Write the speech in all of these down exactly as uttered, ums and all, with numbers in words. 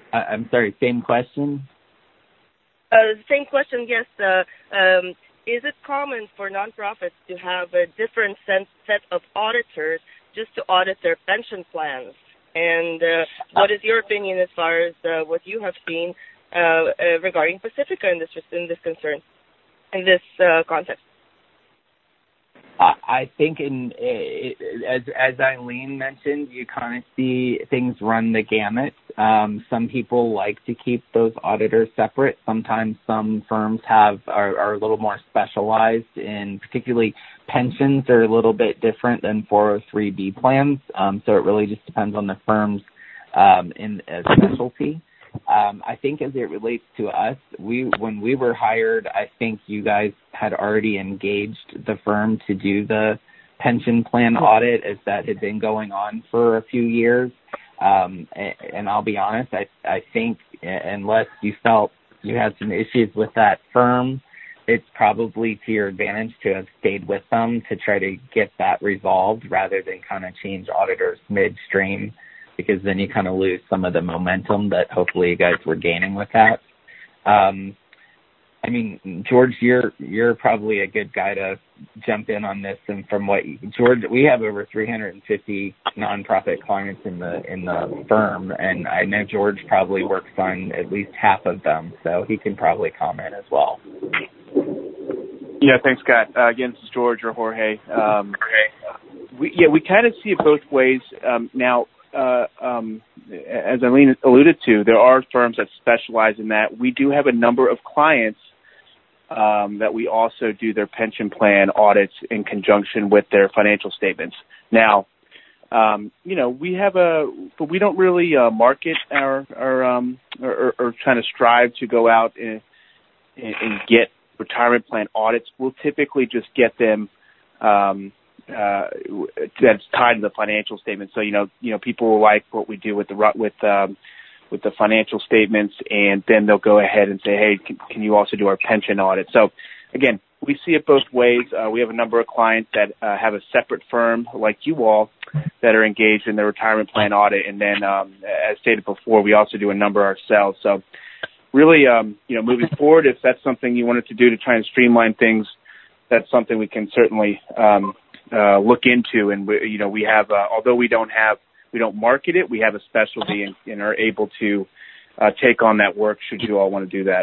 I, I'm sorry, same question? Uh, same question, yes. Uh, um, is it common for nonprofits to have a different set, set of auditors just to audit their pension plans? And uh, what is your opinion as far as uh, what you have seen uh, uh, regarding Pacifica in this in this concern, in this uh, context? I think, in as as Eileen mentioned, you kind of see things run the gamut. Um, some people like to keep those auditors separate. Sometimes some firms have are, are a little more specialized in, particularly pensions are a little bit different than four oh three B plans. Um, so it really just depends on the firm's um, in a specialty. Um, I think as it relates to us, we when we were hired, I think you guys had already engaged the firm to do the pension plan audit, as that had been going on for a few years. Um, and, and I'll be honest, I, I think unless you felt you had some issues with that firm, it's probably to your advantage to have stayed with them to try to get that resolved rather than kind of change auditors midstream, because then you kind of lose some of the momentum that hopefully you guys were gaining with that. Um, I mean, George, you're you're probably a good guy to jump in on this. And from what you, George, we have over three hundred fifty nonprofit clients in the in the firm, and I know George probably works on at least half of them, so he can probably comment as well. Yeah, thanks, Scott. Uh, again, this is George or Jorge. Um, we, yeah, we kind of see it both ways um, now. Uh, um, as Eileen alluded to, there are firms that specialize in that. We do have a number of clients um, that we also do their pension plan audits in conjunction with their financial statements. Now, um, you know, we have a, but we don't really uh, market our, our um, or, or, or trying to strive to go out and, and, and get retirement plan audits. We'll typically just get them. Um, Uh, that's tied to the financial statement. So, you know, you know, people like what we do with the, with, um, with the financial statements, and then they'll go ahead and say, hey, can, can you also do our pension audit? So again, we see it both ways. Uh, we have a number of clients that uh, have a separate firm like you all that are engaged in the retirement plan audit. And then, um, as stated before, we also do a number ourselves. So really, um, you know, moving forward, if that's something you wanted to do to try and streamline things, that's something we can certainly, um, Uh, look into. And we, you know, we have, uh, although we don't have, we don't market it, we have a specialty and, and are able to uh, take on that work should you all want to do that.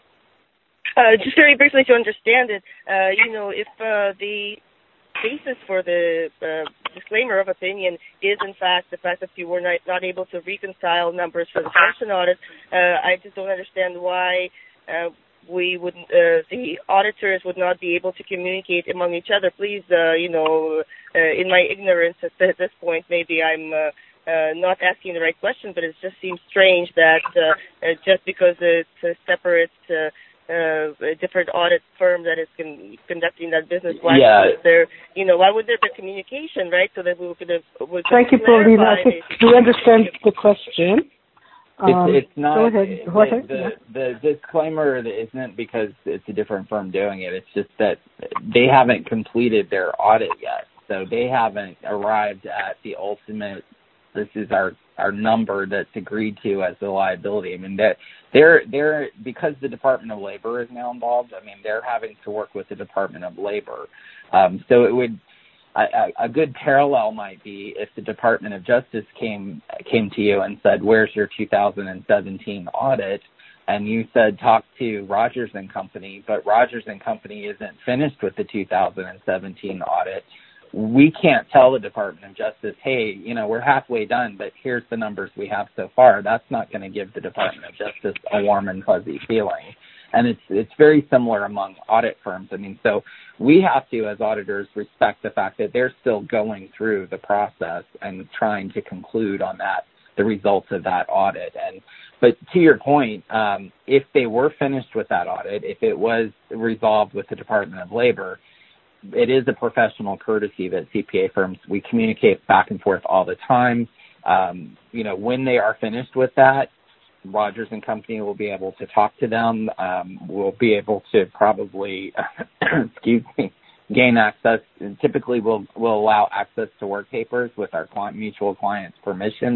Uh, just very briefly to understand it, uh, you know, if uh, the basis for the uh, disclaimer of opinion is in fact the fact that you were not, not able to reconcile numbers for the pension audit, uh, I just don't understand why uh, we would, uh, the auditors would not be able to communicate among each other. Please, uh, you know, uh, in my ignorance at this point, maybe I'm uh, uh, not asking the right question, but it just seems strange that uh, uh, just because it's a separate, uh, uh, a different audit firm that is con- conducting that business, why yeah. would there, you know, why would there be communication, right? So that we could have. Would Thank you, Paulina. I think we understand the question. Um, it's, it's not go ahead. Go ahead. The, Yeah. the, the disclaimer isn't because it's a different firm doing it. It's just that they haven't completed their audit yet. So they haven't arrived at the ultimate, this is our, our number that's agreed to as the liability. I mean, that they're, they're, because the Department of Labor is now involved, I mean, they're having to work with the Department of Labor. Um, so it would, A, a good parallel might be if the Department of Justice came came to you and said, where's your two thousand seventeen audit? And you said, talk to Rogers and Company, but Rogers and Company isn't finished with the two thousand seventeen audit. We can't tell the Department of Justice, hey, you know, we're halfway done, but here's the numbers we have so far. That's not going to give the Department of Justice a warm and fuzzy feeling. And it's it's very similar among audit firms. I mean, so we have to, as auditors, respect the fact that they're still going through the process and trying to conclude on that, the results of that audit. And but to your point, um, if they were finished with that audit, if it was resolved with the Department of Labor, it is a professional courtesy that C P A firms, we communicate back and forth all the time. Um, you know, when they are finished with that, Rogers and Company will be able to talk to them. Um, we'll be able to probably, excuse me, gain access. And typically, we'll we'll allow access to work papers with our client, mutual clients' permission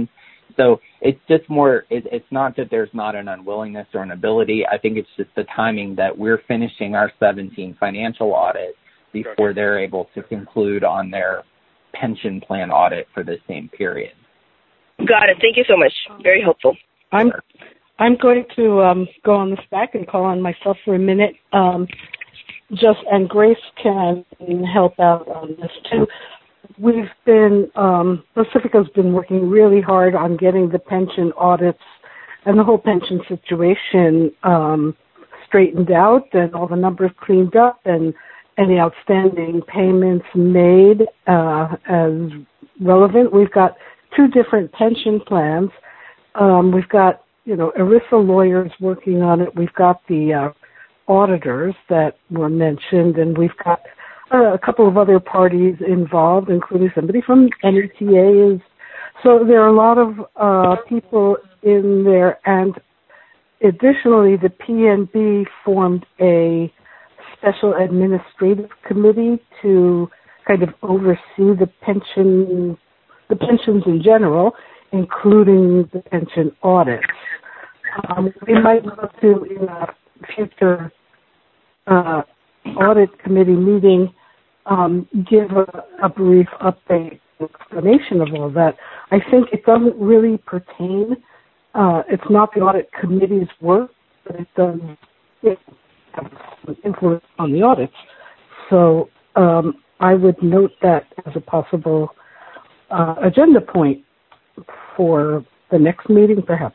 So it's just more, it, it's not that there's not an unwillingness or an ability. I think it's just the timing that we're finishing our seventeen financial audit before they're able to conclude on their pension plan audit for the same period. Got it. Thank you so much. Very helpful. I'm I'm going to um, go on this back and call on myself for a minute. Um, just and Grace can help out on this too. We've been um, Pacifica's been working really hard on getting the pension audits and the whole pension situation um, straightened out and all the numbers cleaned up and any outstanding payments made uh, as relevant. We've got two different pension plans. Um, we've got, you know, ERISA lawyers working on it. We've got the uh, auditors that were mentioned, and we've got uh, a couple of other parties involved, including somebody from N E T A. Is so there are a lot of uh, people in there, and additionally, the P N B formed a special administrative committee to kind of oversee the pension, the pensions in general, including the pension audits. Um, we might look to, in a future uh, audit committee meeting, um, give a, a brief update, explanation of all that. I think it doesn't really pertain. Uh, it's not the audit committee's work, but it does it have some influence on the audits. So um, I would note that as a possible uh, agenda point for the next meeting, perhaps.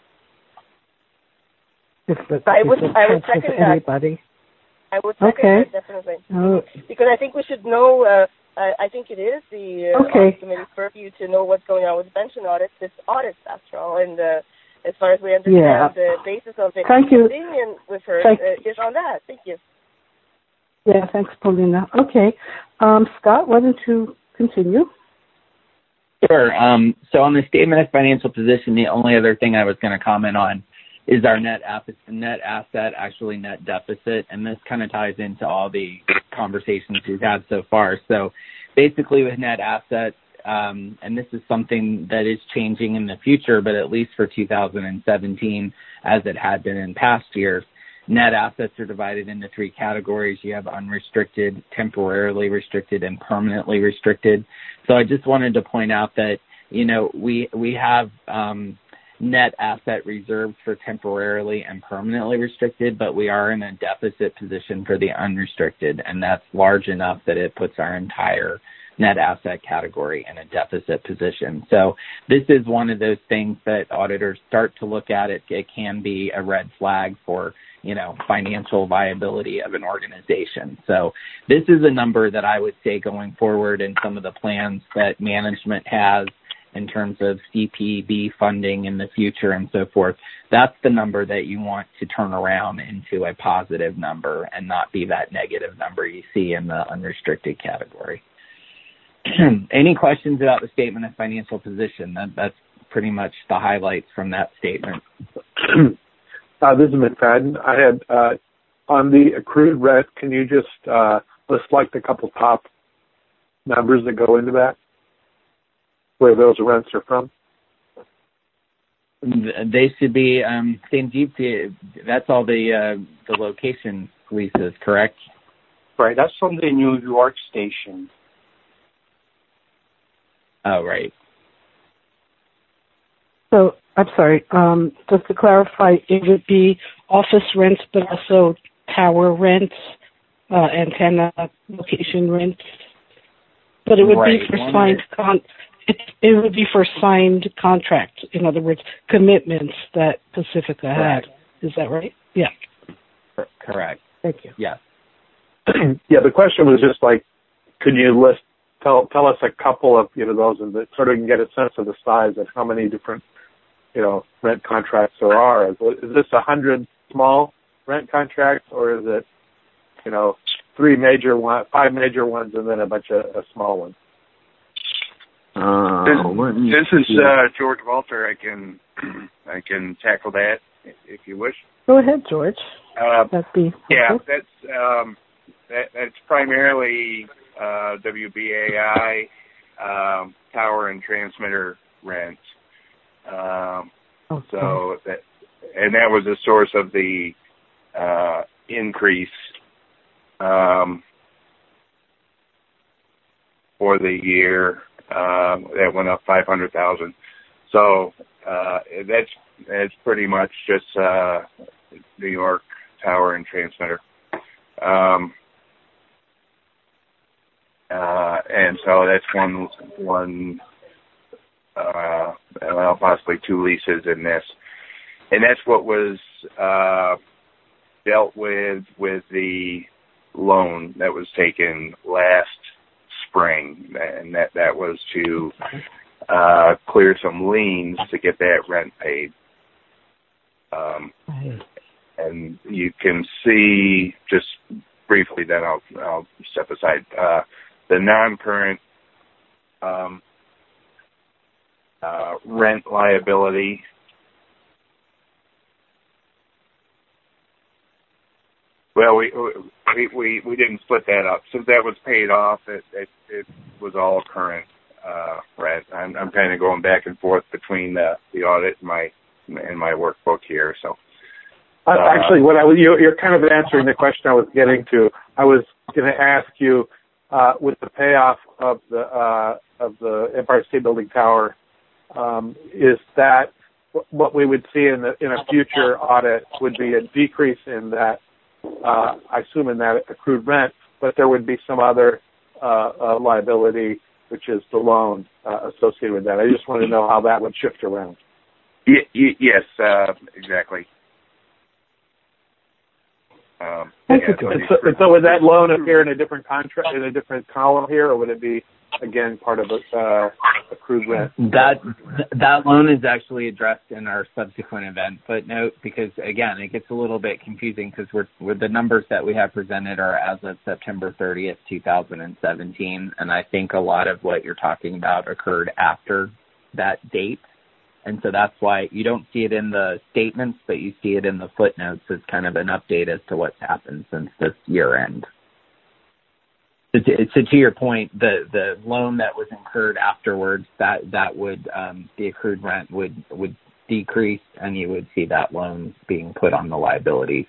If the, I would, if I would second that. Anybody. I would second okay. that, definitely. Oh. Because I think we should know, uh, I, I think it is the uh, okay. audit committee's purview to know what's going on with the pension audits. It's audits, after all, and uh, as far as we understand, yeah. the basis of the Thank you. opinion with her Thank uh, is on that. Thank you. Yeah, thanks, Paulina. Okay. Um, Scott, why don't you continue? Sure. Um, so on the statement of financial position, the only other thing I was going to comment on is our net asset, net asset, actually net deficit, and this kind of ties into all the conversations we've had so far. So basically with net assets, um, and this is something that is changing in the future, but at least for two thousand seventeen, as it had been in past years, net assets are divided into three categories. You have unrestricted, temporarily restricted, and permanently restricted. So I just wanted to point out that, you know, we we have um, net asset reserves for temporarily and permanently restricted, but we are in a deficit position for the unrestricted, and that's large enough that it puts our entire net asset category in a deficit position. So this is one of those things that auditors start to look at. It, it can be a red flag for, you know, financial viability of an organization. So this is a number that I would say going forward in some of the plans that management has in terms of C P B funding in the future and so forth. That's the number that you want to turn around into a positive number and not be that negative number you see in the unrestricted category. Any questions about the statement of financial position? That, that's pretty much the highlights from that statement. Uh, this is McFadden. I had, uh, on the accrued rent, can you just uh, list like the couple top numbers that go into that, where those rents are from? They should be, um, Sanjeev, that's all the, uh, the location leases, correct? Right, that's from the New York station. Oh, right. So, I'm sorry, um, just to clarify, it would be office rents, but also tower rents, uh, antenna location rents. But it would right. be for One signed is- con. It, it would be for signed contracts. In other words, commitments that Pacifica Correct. had. Is that right? Yeah. Correct. Thank you. Yes. Yeah, the question was just like, could you list, tell tell us a couple of, you know, those, and sort of can get a sense of the size of how many different, you know, rent contracts there are. Is, is this a hundred small rent contracts, or is it, you know, three major one, five major ones, and then a bunch of, of small ones? Uh, this, this is uh, George Walter. I can I can tackle that if you wish. Go ahead, George. Uh, That'd be yeah, helpful. that's um, that, that's primarily uh, W B A I um, tower and transmitter rent. Um, okay. So that, and that was the source of the uh, increase um, for the year. Um, that went up five hundred thousand. So uh, that's that's pretty much just uh, New York Tower and Transmitter. Um, uh, and so that's one one uh, well, possibly two leases in this, and that's what was uh, dealt with with the loan that was taken last spring, and that that was to uh, clear some liens to get that rent paid. Um, and you can see, just briefly, then I'll I'll step aside, uh, the non-current um, uh, rent liability. Well, we we we we didn't split that up. Since that was paid off, it it, it was all current uh, rent. I'm I'm kind of going back and forth between the the audit and my and my workbook here. So uh, uh, actually, what I was you, you're kind of answering the question I was getting to. I was going to ask you uh, with the payoff of the uh, of the Empire State Building Tower, um, is that what we would see in the in a future audit would be a decrease in that. Uh, I assume in that accrued rent, but there would be some other uh, uh, liability, which is the loan uh, associated with that. I just want to know how that would shift around. y- y- yes, uh, exactly. Um, Thank yeah, you. And so, and so would that loan appear in a different contract, in a different column here, or would it be again part of a uh, accrued rent? That that loan is actually addressed in our subsequent event footnote, because again, it gets a little bit confusing because we're, we're the numbers that we have presented are as of September thirtieth, two thousand seventeen, and I think a lot of what you're talking about occurred after that date. And so that's why you don't see it in the statements, but you see it in the footnotes as kind of an update as to what's happened since this year end. So to, so to your point, the, the loan that was incurred afterwards, that that would um, the accrued rent would would decrease, and you would see that loan being put on the liabilities.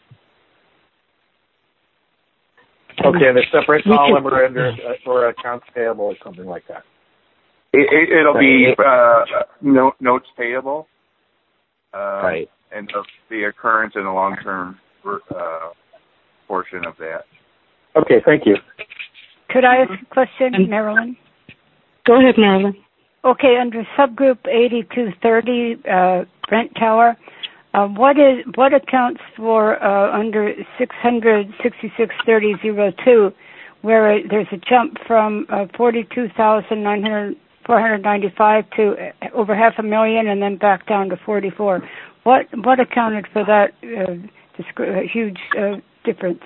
Okay, and a separate column or under or accounts payable or something like that. It, it, it'll be uh, no, notes payable, um, right, and the, the occurrence and the long-term uh, portion of that. Okay, thank you. Could I ask a question, Marilyn? Go ahead, Marilyn. Okay, under subgroup eighty-two thirty, uh, Brent Tower, uh, what is what accounts for uh, under six hundred sixty-six thirty oh two, where there's a jump from uh, forty-two thousand nine hundred four hundred ninety-five to over half a million, and then back down to forty-four. What what accounted for that uh, disc- huge uh, difference?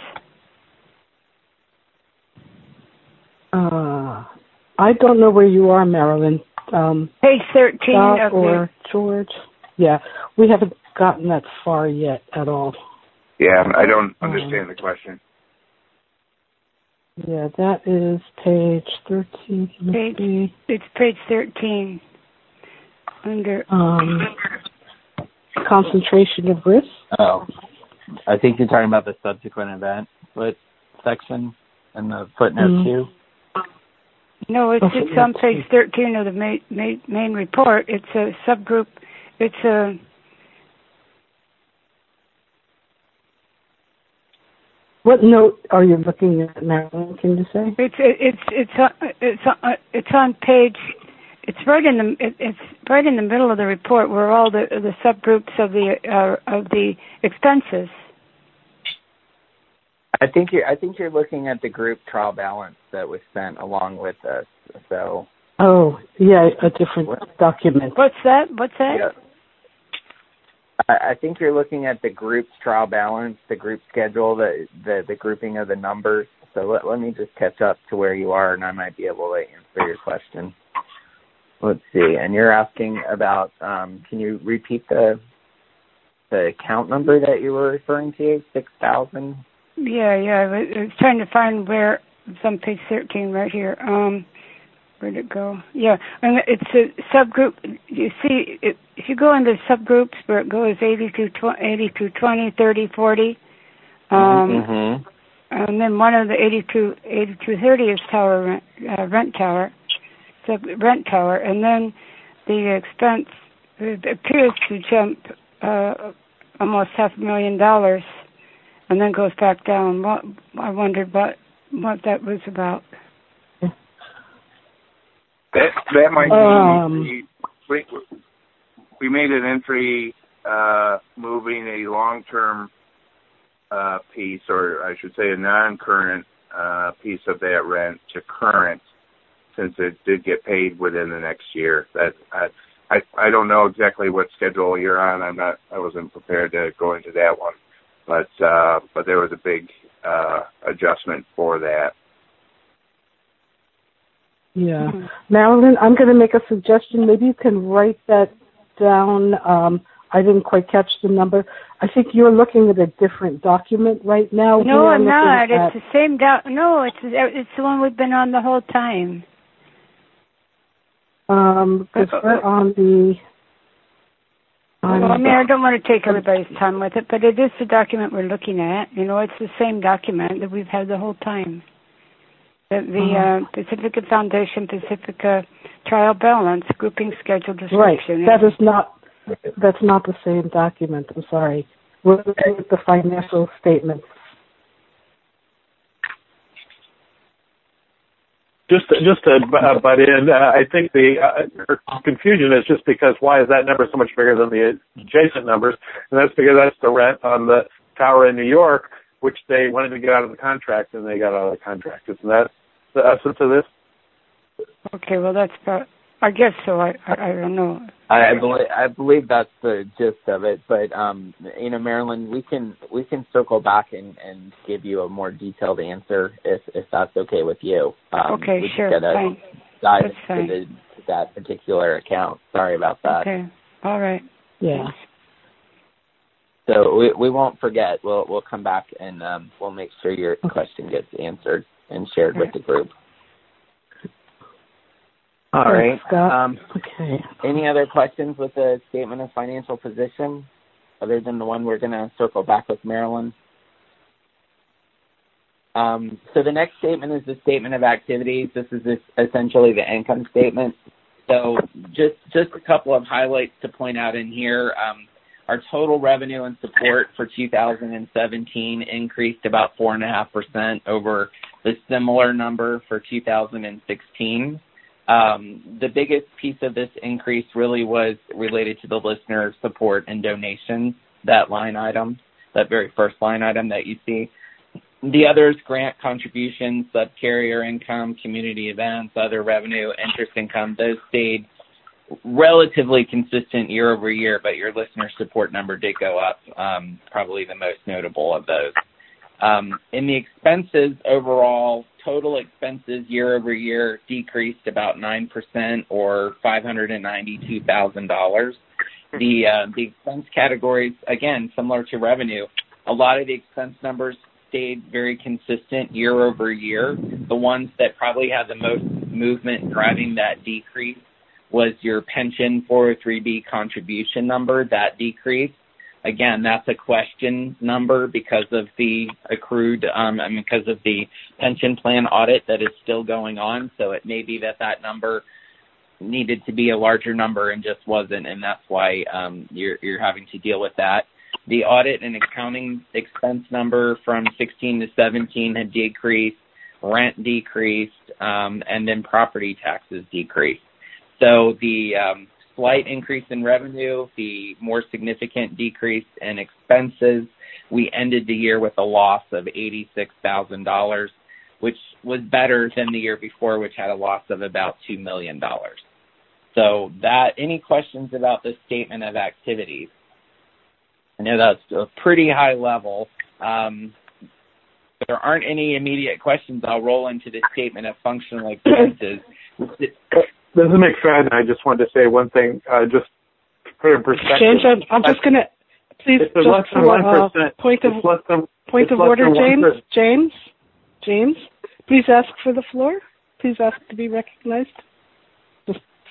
Uh, I don't know where you are, Marilyn. Um, Page thirteen of or the... George. Yeah, we haven't gotten that far yet at all. Yeah, I don't understand um, the question. Yeah, that is page thirteen. Page, be. It's page thirteen. Under um, concentration of risk. Oh, I think you're talking about the subsequent event what section in the footnote mm-hmm. two. No, it's, it's on page thirteen of the main, main, main report. It's a subgroup. It's a. What note are you looking at, Marilyn? Can you say? It's it's it's on, it's on, it's on page. It's right in the it, it's right in the middle of the report where all the the subgroups of the uh, of the expenses. I think you're. I think you're looking at the group trial balance that was sent along with us. So. Oh yeah, a different what? document. What's that? What's that? Yeah. I, I think you're looking at the group's trial balance, the group schedule, the the, the grouping of the numbers. So let let me just catch up to where you are, and I might be able to answer your question. Let's see. And you're asking about. Um, can you repeat the the account number that you were referring to? Six thousand. Yeah, yeah. I was trying to find where it's on page thirteen right here. Um, where'd it go? Yeah, and it's a subgroup. You see, it, if you go into subgroups where it goes eighty-two, twenty, thirty, forty, um, mm-hmm. and then one of the eighty-two, eighty-two thirty is tower rent, uh, rent tower, sub rent tower, and then the expense it appears to jump uh, almost half a million dollars, and then goes back down. What, I wondered what what that was about. That that might Um, be we, we made an entry uh, moving a long-term uh, piece, or I should say a non-current uh, piece of that rent to current, since it did get paid within the next year. That I I, I don't know exactly what schedule you're on. I'm not. I wasn't prepared to go into that one, but uh, but there was a big uh, adjustment for that. Yeah. Marilyn, I'm going to make a suggestion. Maybe you can write that down. Um, I didn't quite catch the number. I think you're looking at a different document right now. No, I'm not. At... It's the same doc. No, it's it's the one we've been on the whole time. Um, because we're on the... On well, I mean, I don't want to take everybody's time with it, but it is the document we're looking at. You know, it's the same document that we've had the whole time. The, the uh, Pacifica Foundation, Pacifica Trial Balance, Grouping Schedule Description. Right. That is not, that's not the same document. I'm sorry. We're looking at the financial statements. Just, just to uh, butt in, uh, I think the uh, confusion is just because why is that number so much bigger than the adjacent numbers? And that's because that's the rent on the tower in New York, which they wanted to get out of the contract, and they got out of the contract. Isn't that the essence of this? Okay, well, that's about, I guess so. I, I, I don't know. I, I believe I believe that's the gist of it. But um, you know, Marilyn, we can we can circle back and, and give you a more detailed answer if if that's okay with you. Um, okay, we sure. Just gotta fine. dive That's into fine. the, that particular account. Sorry about that. Okay. All right. Yeah. So we we won't forget. We'll we'll come back and um, we'll make sure your question gets answered and shared with the group. All right. Um, okay. Any other questions with the statement of financial position, other than the one we're going to circle back with Marilyn? Um, so the next statement is the statement of activities. This is this, essentially the income statement. So just just a couple of highlights to point out in here. Um, Our total revenue and support for two thousand seventeen increased about four point five percent over the similar number for two thousand sixteen. Um, the biggest piece of this increase really was related to the listener support and donations, that line item, that very first line item that you see. The others, grant contributions, subcarrier income, community events, other revenue, interest income, those stayed relatively consistent year over year, but your listener support number did go up, um, probably the most notable of those. Um, in the expenses overall, total expenses year over year decreased about nine percent or five hundred ninety-two thousand dollars. The, uh, the expense categories, again, similar to revenue, a lot of the expense numbers stayed very consistent year over year. The ones that probably had the most movement driving that decrease was your pension four oh three B contribution number, that decreased. Again, that's a question number because of the accrued, um, I mean, because of the pension plan audit that is still going on. So it may be that that number needed to be a larger number and just wasn't, and that's why um, you're, you're having to deal with that. The audit and accounting expense number from sixteen to seventeen had decreased, rent decreased, um, and then property taxes decreased. So the um, slight increase in revenue, the more significant decrease in expenses, we ended the year with a loss of eighty-six thousand dollars, which was better than the year before, which had a loss of about two million dollars. So that, any questions about the statement of activities? I know that's a pretty high level. Um, if there aren't any immediate questions, I'll roll into the statement of functional expenses. This is McFadden. I just wanted to say one thing, uh, just to put it in perspective. James, I'm, I'm just going to, please, it's just less than for, one uh, percent. point of, it's less than, point of order, James, one percent. James, James, please ask for the floor. Please ask to be recognized.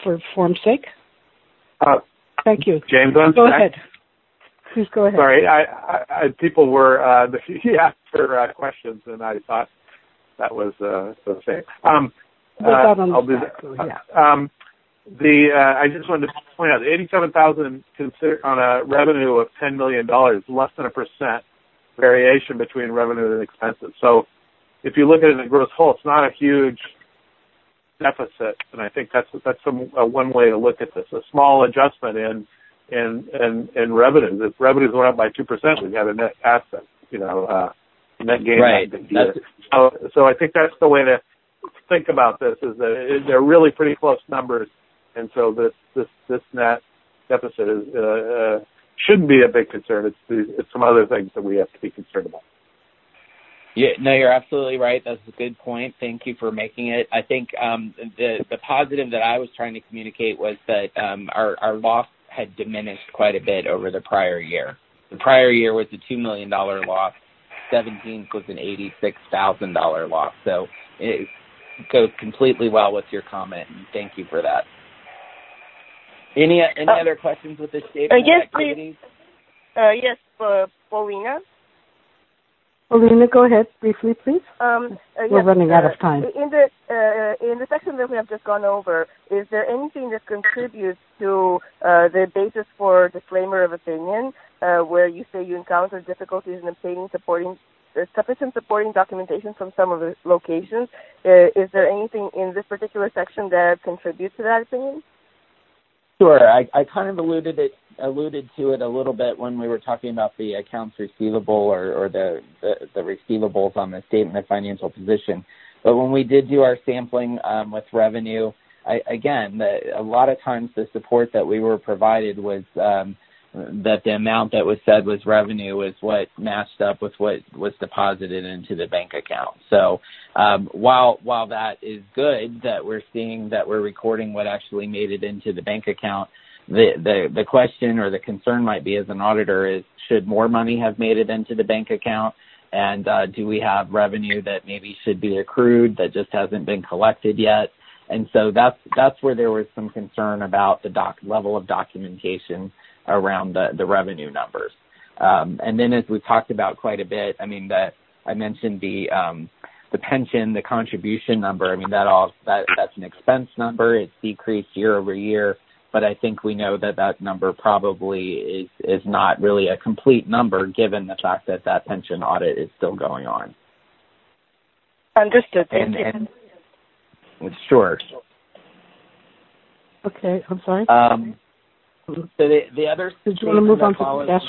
for form's sake? Uh, Thank you. James, on go ahead. Please go ahead. Sorry, I, I, I people were uh, he asked for uh, questions, and I thought that was uh, the same. Um, uh, I'll do that. Yeah. Um, the uh, I just wanted to point out the eighty-seven thousand consider on a revenue of ten million dollars, less than a percent variation between revenue and expenses. So if you look at it in the gross whole, it's not a huge deficit, and I think that's that's some, uh, one way to look at this. A small adjustment in in in, in revenues. If revenues went up by two percent, we'd have a net asset, you know, uh, net gain. Right. So, so I think that's the way to think about this. Is that it, they're really pretty close numbers, and so this this this net deficit is uh, uh, shouldn't be a big concern. It's the, it's some other things that we have to be concerned about. Yeah, no, you're absolutely right. That's a good point. Thank you for making it. I think um, the the positive that I was trying to communicate was that um, our our loss had diminished quite a bit over the prior year. The prior year was a two million dollar loss. seventeenth was an eighty-six thousand dollar loss. So it goes completely well with your comment, and thank you for that. Any any uh, other questions with this statement? Uh, yes, activities? please. Uh, yes, uh, Paulina. Paulina, go ahead briefly, please. Um, uh, We're yes, running out uh, of time. In the uh, in the section that we have just gone over, is there anything that contributes to uh, the basis for disclaimer of opinion, uh, where you say you encounter difficulties in obtaining supporting uh, sufficient supporting documentation from some of the locations? Uh, is there anything in this particular section that contributes to that opinion? Sure. I, I kind of alluded it alluded to it a little bit when we were talking about the accounts receivable or, or the, the, the receivables on the statement of financial position. But when we did do our sampling um, with revenue, I, again, the, a lot of times the support that we were provided was um, that the amount that was said was revenue was what matched up with what was deposited into the bank account. So um, while while that is good that we're seeing that we're recording what actually made it into the bank account, the, the, the question or the concern might be as an auditor is, should more money have made it into the bank account? And uh, do we have revenue that maybe should be accrued that just hasn't been collected yet? And so that's that's where there was some concern about the doc level of documentation around the, the revenue numbers. Um, and then as we've talked about quite a bit, I mean, that I mentioned the um, the pension, the contribution number. I mean, that all that that's an expense number. It's decreased year over year. But I think we know that that number probably is, is not really a complete number given the fact that that pension audit is still going on. Understood. Thank and, you. And, sure. Okay, I'm sorry. Um, so the, the other Did you want to move on to that?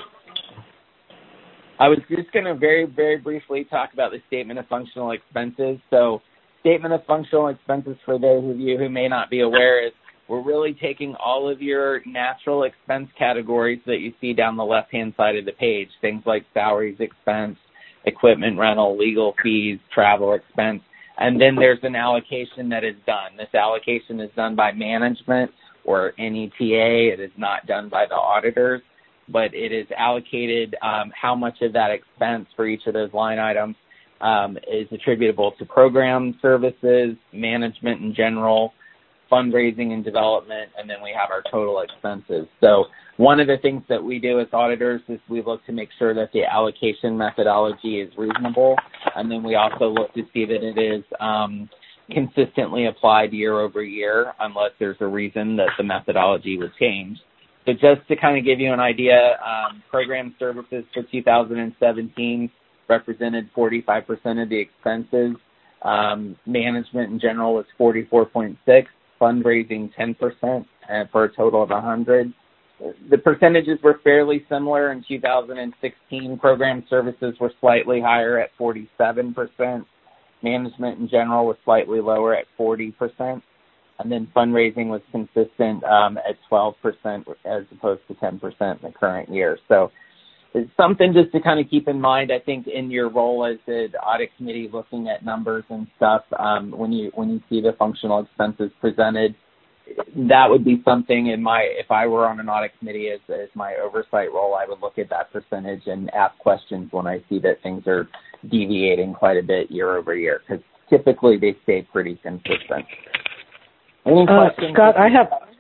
I was just going to very, very briefly talk about the statement of functional expenses. So statement of functional expenses, for those of you who may not be aware, is we're really taking all of your natural expense categories that you see down the left-hand side of the page, things like salaries expense, equipment rental, legal fees, travel expense, and then there's an allocation that is done. This allocation is done by management or N E T A. It is not done by the auditors, but it is allocated um, how much of that expense for each of those line items um, is attributable to program services, management in general, fundraising and development, and then we have our total expenses. So one of the things that we do as auditors is we look to make sure that the allocation methodology is reasonable, and then we also look to see that it is um, consistently applied year over year unless there's a reason that the methodology was changed. So just to kind of give you an idea, um, program services for two thousand seventeen represented forty-five percent of the expenses. Um, management in general was forty-four point six. Fundraising ten percent uh, for a total of one hundred. The percentages were fairly similar in two thousand sixteen. Program services were slightly higher at forty-seven percent. Management in general was slightly lower at forty percent. And then fundraising was consistent um, at twelve percent as opposed to ten percent in the current year. So it's something just to kind of keep in mind. I think in your role as the audit committee looking at numbers and stuff, um, when you when you see the functional expenses presented, that would be something in my, if I were on an audit committee as, as my oversight role, I would look at that percentage and ask questions when I see that things are deviating quite a bit year over year, because typically they stay pretty consistent. Any uh, questions? Scott, I have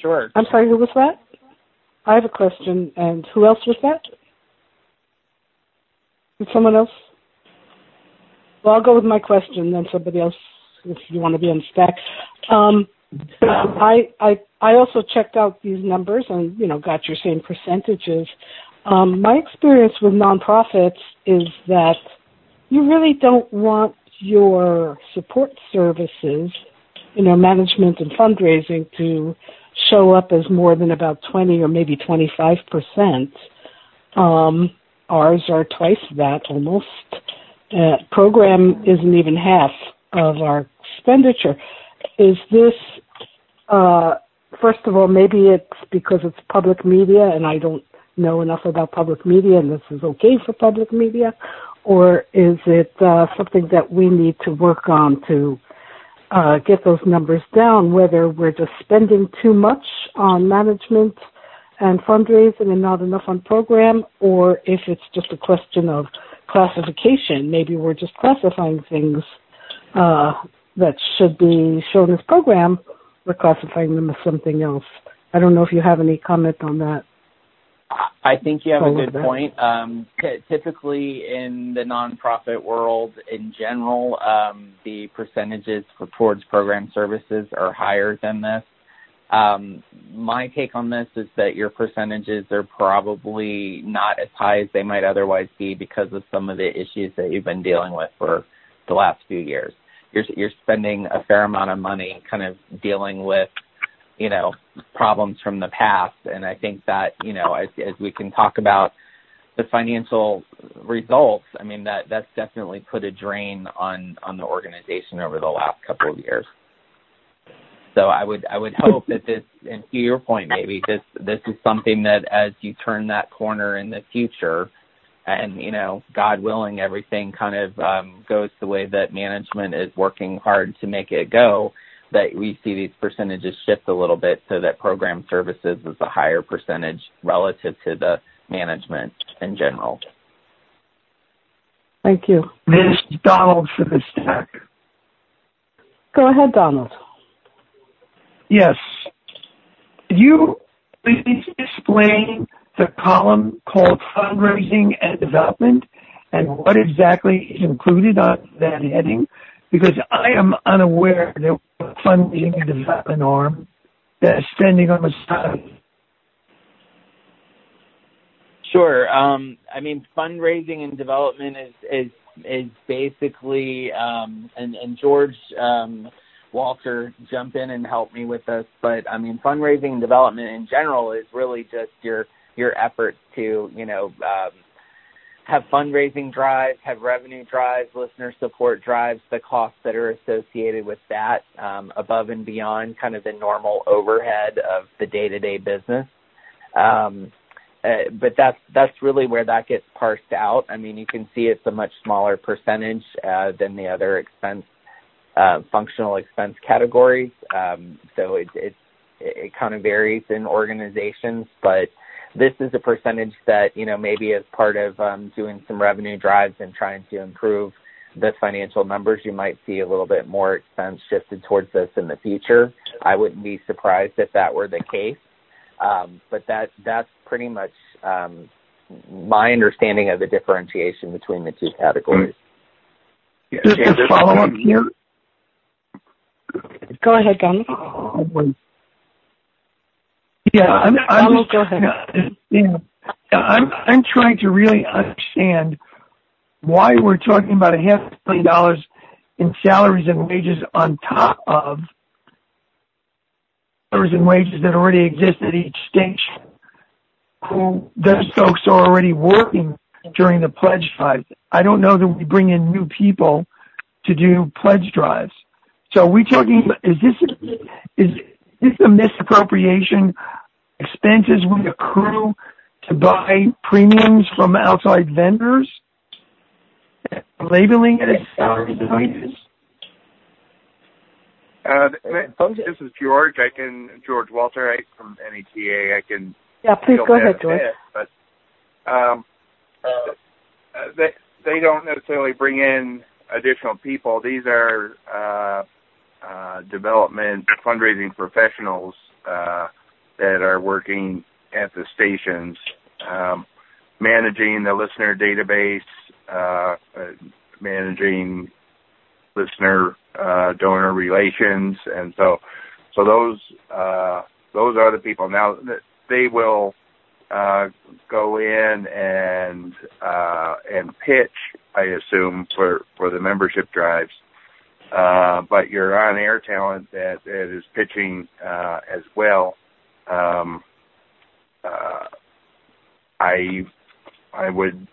Sure. I'm sorry, who was that? I have a question, and who else was that? Did someone else? Well, I'll go with my question, then somebody else, if you want to be on the stack. Um, I, I, I also checked out these numbers and, you know, got your same percentages. Um, my experience with nonprofits is that you really don't want your support services, you know, management and fundraising to show up as more than about twenty or maybe twenty-five percent. Um, ours are twice that almost. Uh, program isn't even half of our expenditure. Is this, uh, first of all, maybe it's because it's public media and I don't know enough about public media and this is okay for public media, or is it uh, something that we need to work on to uh, get those numbers down, whether we're just spending too much on management and fundraising and not enough on program, or if it's just a question of classification. Maybe we're just classifying things uh, that should be shown as program, we're classifying them as something else. I don't know if you have any comment on that. I think you have a good point. Um, t- typically in the nonprofit world in general, um, the percentages for, towards program services are higher than this. Um, my take on this is that your percentages are probably not as high as they might otherwise be because of some of the issues that you've been dealing with for the last few years. You're, you're spending a fair amount of money kind of dealing with, you know, problems from the past. And I think that, you know, as, as we can talk about the financial results, I mean, that that's definitely put a drain on, on the organization over the last couple of years. So I would I would hope that this, and to your point, maybe this this is something that as you turn that corner in the future, and you know, God willing, everything kind of um, goes the way that management is working hard to make it go, that we see these percentages shift a little bit so that program services is a higher percentage relative to the management in general. Thank you. This is Donald for the stack. Go ahead, Donald. Yes. Could you please explain the column called fundraising and development and what exactly is included on that heading? Because I am unaware that funding and development arm that is spending on the side. Sure. Um, I mean, fundraising and development is is is basically, um, and, and George um, Walter, jump in and help me with this. But I mean, fundraising and development in general is really just your your efforts to, you know, um, have fundraising drives, have revenue drives, listener support drives, the costs that are associated with that, um, above and beyond kind of the normal overhead of the day-to-day business. Um, uh, but that's that's really where that gets parsed out. I mean, you can see it's a much smaller percentage uh, than the other expense, uh, functional expense categories. Um, so it, it it kind of varies in organizations, but this is a percentage that, you know, maybe as part of um, doing some revenue drives and trying to improve the financial numbers, you might see a little bit more expense shifted towards this in the future. I wouldn't be surprised if that were the case. Um, but that that's pretty much um, my understanding of the differentiation between the two categories. Yeah, just a follow-up here. Go ahead, Donald. Yeah, I'm, I'm Donald, just, go ahead. Yeah, I'm I'm trying to really understand why we're talking about a half a million dollars in salaries and wages on top of salaries and wages that already exist at each station. Who those folks are already working during the pledge drives. I don't know that we bring in new people to do pledge drives. So are we talking? Is this is this a misappropriation? Expenses we accrue to buy premiums from outside vendors, labeling it as salaries and wages? Uh, this is George. I can George Walter I, from N E T A. I can. Yeah, please go ahead, George. Bit, but um, uh, they they don't necessarily bring in additional people. These are uh, uh, development fundraising professionals uh, that are working at the stations, um, managing the listener database, uh, uh, managing listener uh, donor relations, and so so those uh, those are the people. Now they will uh, go in and uh, and pitch, I assume, for, for the membership drives. Uh, but your on-air talent that, that is pitching uh, as well. Um, uh, I I would,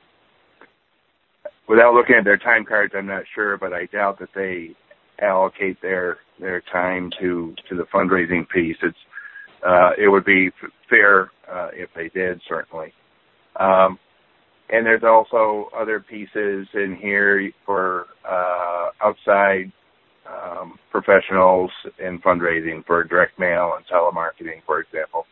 without looking at their time cards, I'm not sure, but I doubt that they allocate their their time to, to the fundraising piece. It's uh, it would be f- fair uh, if they did, certainly. Um, and there's also other pieces in here for uh, outside um, professionals in fundraising for direct mail and telemarketing, for example.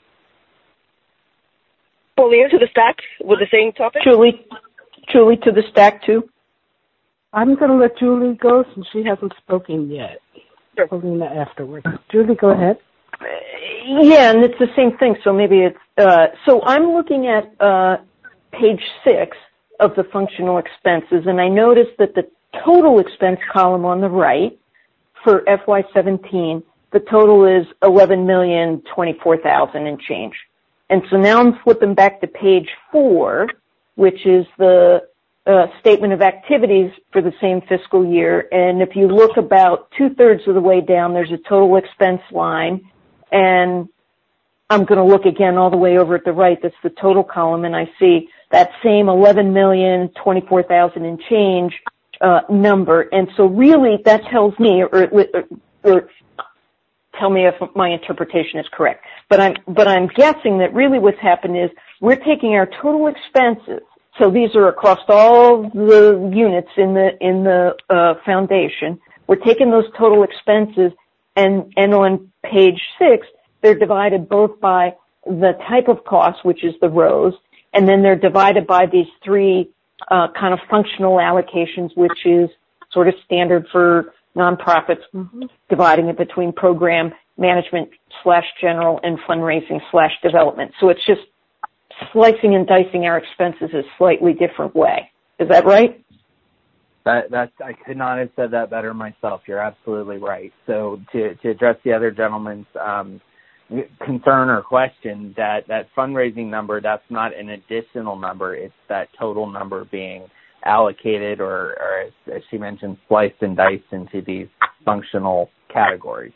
Paulina, to the stack with the same topic? Julie, Julie, to the stack too. I'm going to let Julie go since she hasn't spoken yet. Sure. Paulina afterwards. Julie, go ahead. Yeah, and it's the same thing. So maybe it's uh, so I'm looking at uh, page six of the functional expenses, and I noticed that the total expense column on the right for F Y seventeen, the total is eleven million twenty-four thousand and change. And so now I'm flipping back to page four, which is the uh, statement of activities for the same fiscal year. And if you look about two-thirds of the way down, there's a total expense line. And I'm going to look again all the way over at the right. That's the total column. And I see that same eleven million twenty-four thousand and change uh, number. And so really that tells me, or, or, or tell me if my interpretation is correct. But I'm, but I'm guessing that really what's happened is we're taking our total expenses. So these are across all the units in the, in the, uh, foundation. We're taking those total expenses and, and on page six, they're divided both by the type of cost, which is the rows, and then they're divided by these three, uh, kind of functional allocations, which is sort of standard for nonprofits, mm-hmm. dividing it between program management slash general and fundraising slash development. So it's just slicing and dicing our expenses a slightly different way. Is that right? That, that's, I could not have said that better myself. You're absolutely right. So to, to address the other gentleman's um, concern or question, that, that fundraising number, that's not an additional number. It's that total number being allocated or, or as, as she mentioned, sliced and diced into these functional categories.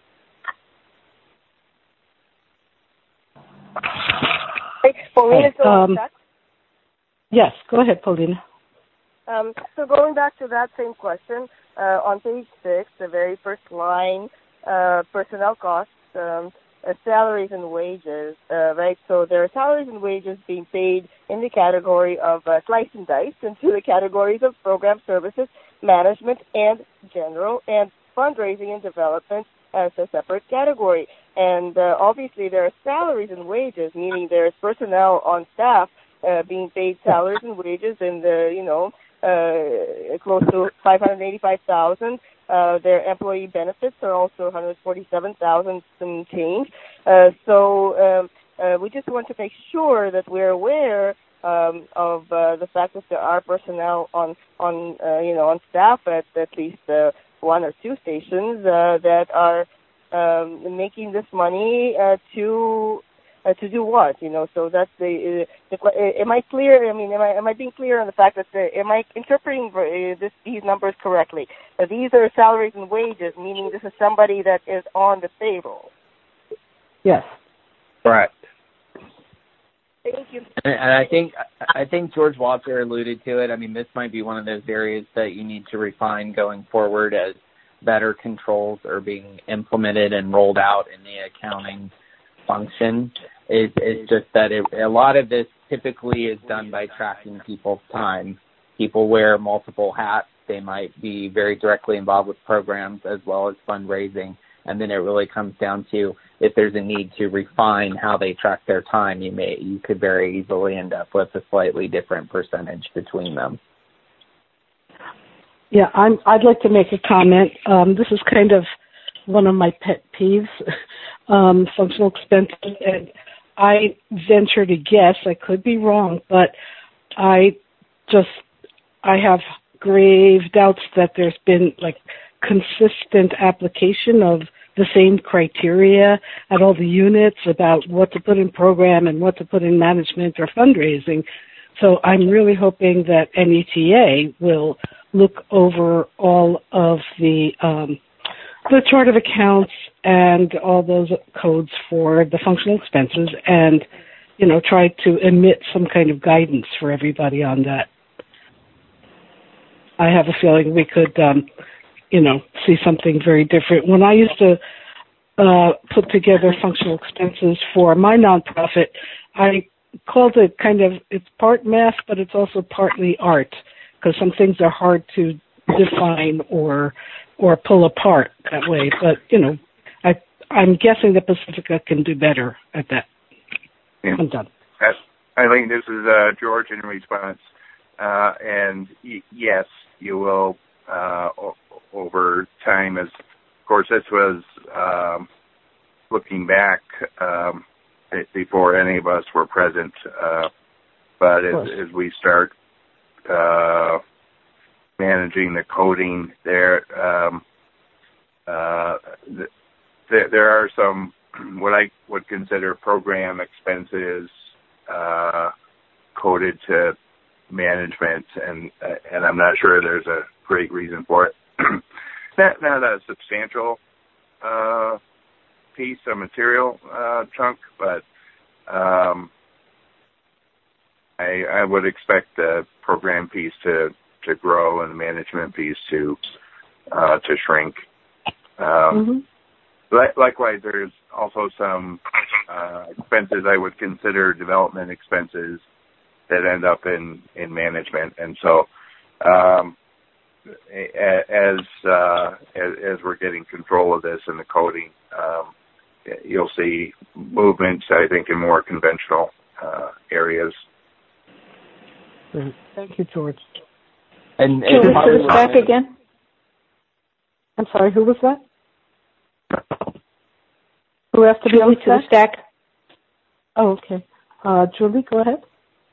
Paulina, hey, um, yes, go ahead, Paulina. Um, so going back to that same question, uh, on page six, the very first line, uh, personnel costs, um, uh, salaries and wages, uh, right? So there are salaries and wages being paid in the category of uh, slice and dice into the categories of program services, management, and general, and fundraising and development as a separate category. And uh, obviously there are salaries and wages, meaning there's personnel on staff uh, being paid salaries and wages in the, you know, uh, close to five hundred eighty-five thousand. Uh, their employee benefits are also one hundred forty-seven thousand and change. Uh, so um, uh, we just want to make sure that we're aware um, of uh, the fact that there are personnel on, on uh, you know, on staff at at least uh, one or two stations uh, that are um, making this money uh, to uh, to do what, you know? So that's the, uh, the. Am I clear? I mean, am I am I being clear on the fact that the, am I interpreting uh, this, these numbers correctly? Uh, these are salaries and wages, meaning this is somebody that is on the payroll. Yes. Correct. Thank you. And, and I think I think George Walter alluded to it. I mean, this might be one of those areas that you need to refine going forward as better controls are being implemented and rolled out in the accounting function. It, it's just that it, a lot of this typically is done by tracking people's time. People wear multiple hats. They might be very directly involved with programs as well as fundraising. And then it really comes down to if there's a need to refine how they track their time, you may you could very easily end up with a slightly different percentage between them. Yeah, I'm, I'd like to make a comment. Um, this is kind of one of my pet peeves, um, functional expenses. And I venture to guess, I could be wrong, but I just, I have grave doubts that there's been like consistent application of the same criteria at all the units about what to put in program and what to put in management or fundraising. So I'm really hoping that N E T A will look over all of the um, the chart of accounts and all those codes for the functional expenses and, you know, try to emit some kind of guidance for everybody on that. I have a feeling we could, um, you know, see something very different. When I used to uh, put together functional expenses for my nonprofit, I called it kind of, it's part math, but it's also partly art, because some things are hard to define or or pull apart that way. But, you know, I, I'm guessing that Pacifica can do better at that. Yeah. I'm done. Eileen, this is uh, George in response. Uh, and y- yes, you will, uh, o- over time, as of course this was um, looking back um, before any of us were present, uh, but as, as we start uh, managing the coding there, um, uh, th- th- there are some what I would consider program expenses uh, coded to management, and uh, and I'm not sure there's a great reason for it. not, not a substantial uh, piece of material uh, chunk, but um, I, I would expect the program piece to, to grow and the management piece to uh, to shrink. Um, mm-hmm. li- likewise, there's also some uh, expenses I would consider development expenses that end up in, in management. And so um, as, uh, as as we're getting control of this and the coding, um, you'll see movements, I think, in more conventional uh, areas. Thank you, George. And, and Can we put us back again? I'm sorry, who was that? Who has to be on to the stack? Oh, okay. Uh, Julie, go ahead.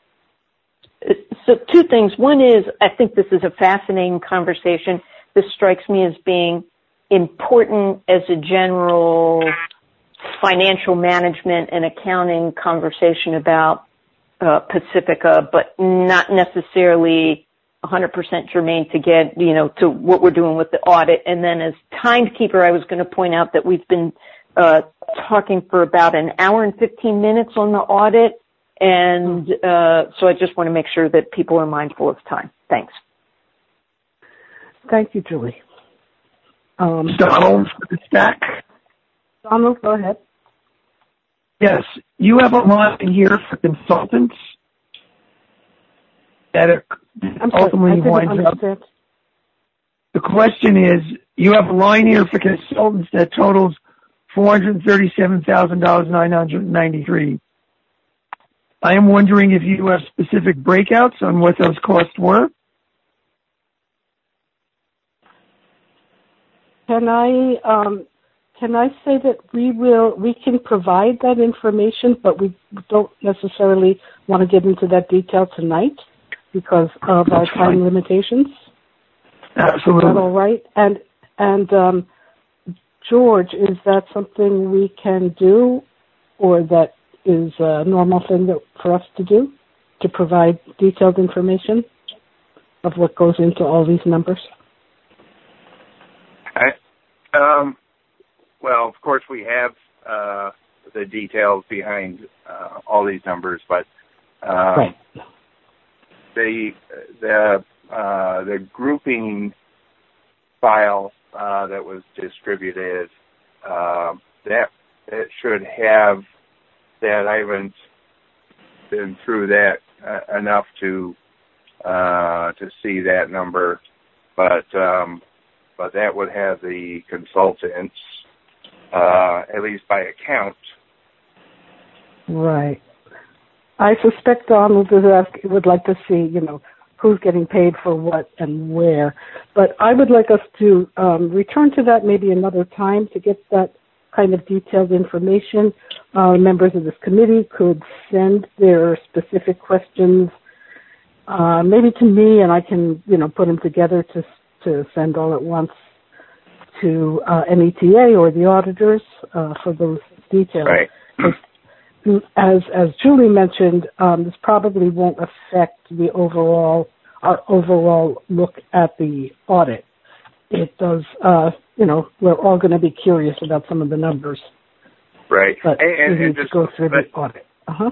So two things. One is, I think this is a fascinating conversation. This strikes me as being important as a general financial management and accounting conversation about uh, Pacifica, but not necessarily one hundred percent germane to get, you know, to what we're doing with the audit. And then as timekeeper, I was going to point out that we've been uh, talking for about an hour and fifteen minutes on the audit. And uh, so I just want to make sure that people are mindful of time. Thanks. Thank you, Julie. Um, Donald for the stack. Donald, go ahead. Yes, you have a line here for consultants that are I'm sorry, ultimately winds up. The question is, you have a line here for consultants that totals four hundred thirty-seven thousand nine hundred ninety-three dollars. I am wondering if you have specific breakouts on what those costs were. Can I um, can I say that we will we can provide that information, but we don't necessarily want to get into that detail tonight because of That's our time fine. limitations. Absolutely. Is that all right? And and um, George, is that something we can do, or that is a normal thing that for us to do, to provide detailed information of what goes into all these numbers? I, um, well, of course, we have uh, the details behind uh, all these numbers, but um, right. the the uh, the grouping file uh, that was distributed, uh, that it should have that. I haven't been through that uh, enough to uh, to see that number, but um, but that would have the consultants, uh, at least by account. Right. I suspect Donald would like to see, you know, who's getting paid for what and where. But I would like us to um, return to that maybe another time to get that kind of detailed information. Uh, members of this committee could send their specific questions uh, maybe to me, and I can, you know, put them together to to send all at once to uh, M E T A or the auditors uh, for those details. Right. As as Julie mentioned, um, this probably won't affect the overall our overall look at the audit. It does, uh, you know, we're all going to be curious about some of the numbers. Right. But and, and, we need and just, to go through but, the audit. Uh-huh.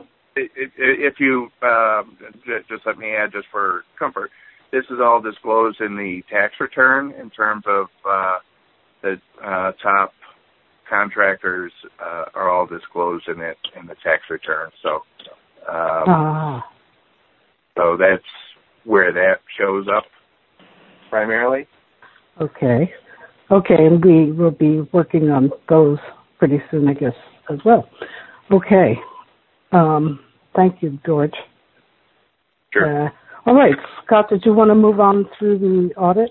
If you, um, just let me add just for comfort, this is all disclosed in the tax return in terms of uh, the uh, top contractors uh, are all disclosed in it in the tax return. So, um, ah. so that's where that shows up primarily. Okay. Okay, and we will be working on those pretty soon, I guess, as well. Okay. Um, thank you, George. Sure. Uh, all right, Scott, did you want to move on through the audit?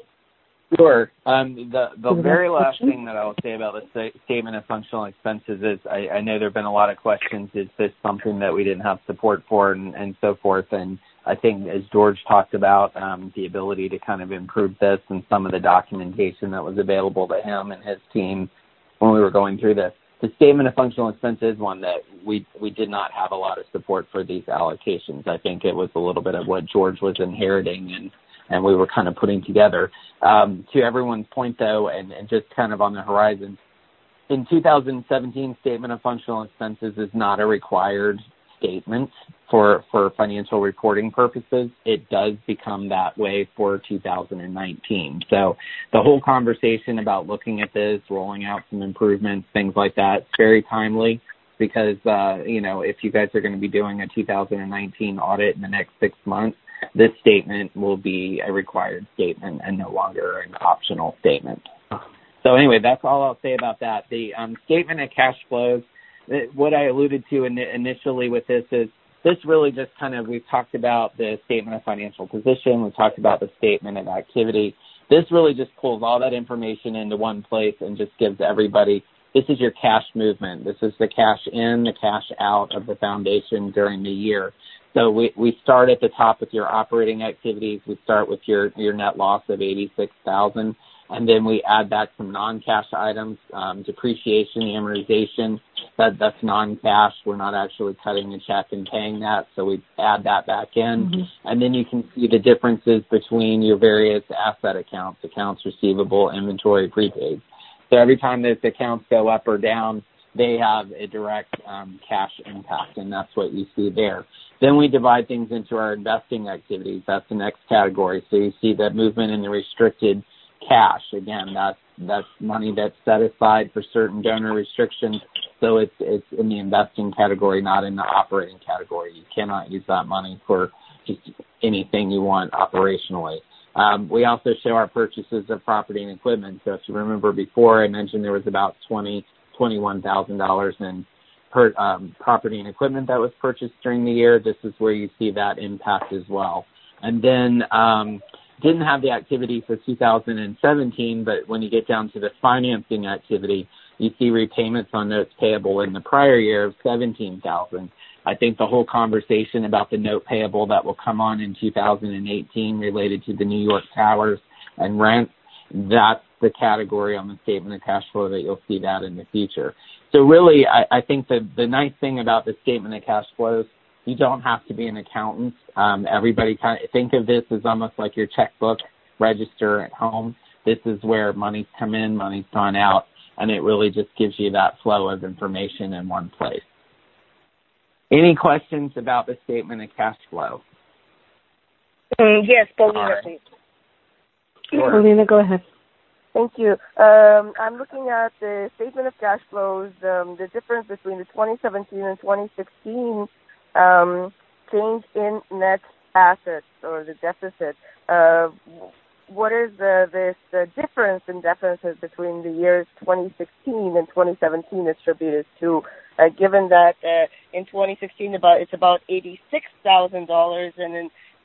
Sure. Um, the the the very last question? thing that I will say about the sta- statement of functional expenses is I, I know there have been a lot of questions. Is this something that we didn't have support for and, and so forth? And I think as George talked about, um, the ability to kind of improve this and some of the documentation that was available to him and his team when we were going through this. The statement of functional expenses is one that we we did not have a lot of support for these allocations. I think it was a little bit of what George was inheriting and and we were kind of putting together. Um, to everyone's point, though, and, and just kind of on the horizon, in two thousand seventeen, statement of functional expenses is not a required statement for, for financial reporting purposes. It does become that way for two thousand nineteen. So the whole conversation about looking at this, rolling out some improvements, things like that, it's very timely because, uh, you know, if you guys are going to be doing a two thousand nineteen audit in the next six months, this statement will be a required statement and no longer an optional statement. So anyway, that's all I'll say about that. The um, statement of cash flows, what I alluded to in, initially with this is this really just kind of, we've talked about the statement of financial position, we've talked about the statement of activity. This really just pulls all that information into one place and just gives everybody, this is your cash movement. This is the cash in, the cash out of the foundation during the year. So we, we start at the top with your operating activities. We start with your, your net loss of eighty-six thousand dollars, and then we add back some non-cash items, um, depreciation, amortization. That, that's non-cash. We're not actually cutting the check and paying that, so we add that back in. Mm-hmm. And then you can see the differences between your various asset accounts, accounts receivable, inventory, prepaid. So every time those accounts go up or down, they have a direct um, cash impact, and that's what you see there. Then we divide things into our investing activities. That's the next category. So you see that movement in the restricted cash. Again, that's that's money that's set aside for certain donor restrictions. So it's it's in the investing category, not in the operating category. You cannot use that money for just anything you want operationally. Um, we also show our purchases of property and equipment. So if you remember before, I mentioned there was about twenty, twenty-one thousand dollars in per, um, property and equipment that was purchased during the year. This is where you see that impact as well. And then um, didn't have the activity for two thousand seventeen, but when you get down to the financing activity, you see repayments on notes payable in the prior year of seventeen thousand dollars. I think the whole conversation about the note payable that will come on in two thousand eighteen related to the New York towers and rent, that's the category on the statement of cash flow that you'll see that in the future. So really, I, I think the, the nice thing about the statement of cash flows, you don't have to be an accountant. Um, everybody kind of think of this as almost like your checkbook register at home. This is where money's come in, money's gone out, and it really just gives you that flow of information in one place. Any questions about the statement of cash flow? Mm, yes, Paulina, right. please. Sure. Paulina, go ahead. Thank you. Um, I'm looking at the statement of cash flows, um, the difference between the twenty seventeen and twenty sixteen um, change in net assets or the deficit. Uh, what is the, this, the difference in deficit between the years twenty sixteen and twenty seventeen attributed to, uh, given that uh, in twenty sixteen about it's about eighty-six thousand dollars and in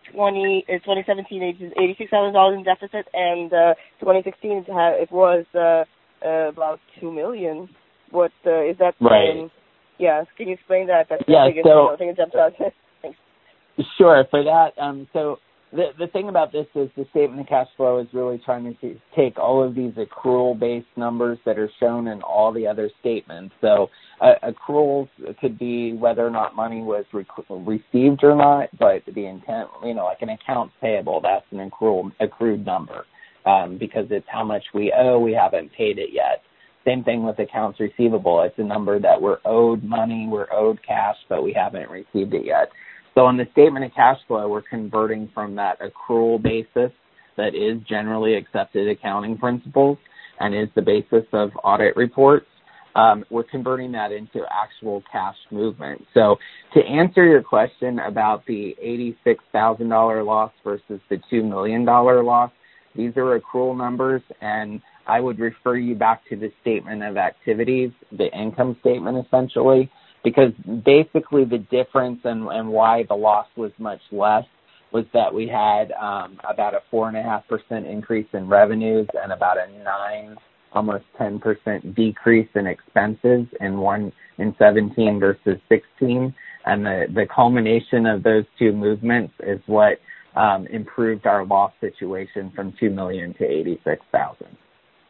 twenty, uh, twenty seventeen, eighty-six thousand dollars in deficit, and uh, twenty sixteen it, had, it was uh, uh, about two million dollars. What uh, is that? Right. Um, yeah, can you explain that? That's yeah, the so, I think it jumps out. Thanks. Sure. For that, um, so the the thing about this is the statement of cash flow is really trying to t- take all of these accrual-based numbers that are shown in all the other statements. So uh, accruals could be whether or not money was rec- received or not, but the intent, you know, like an accounts payable, that's an accrual accrued number um, because it's how much we owe. We haven't paid it yet. Same thing with accounts receivable. It's a number that we're owed money, we're owed cash, but we haven't received it yet. So on the statement of cash flow, we're converting from that accrual basis that is generally accepted accounting principles and is the basis of audit reports. Um, we're converting that into actual cash movement. So to answer your question about the eighty-six thousand dollars loss versus the two million dollars loss, these are accrual numbers, and I would refer you back to the statement of activities, the income statement essentially, because basically the difference and, and why the loss was much less was that we had um, about a four point five percent increase in revenues and about a nine, almost ten percent decrease in expenses in one in seventeen versus sixteen. And the, the culmination of those two movements is what um, improved our loss situation from two million dollars to eighty-six thousand dollars.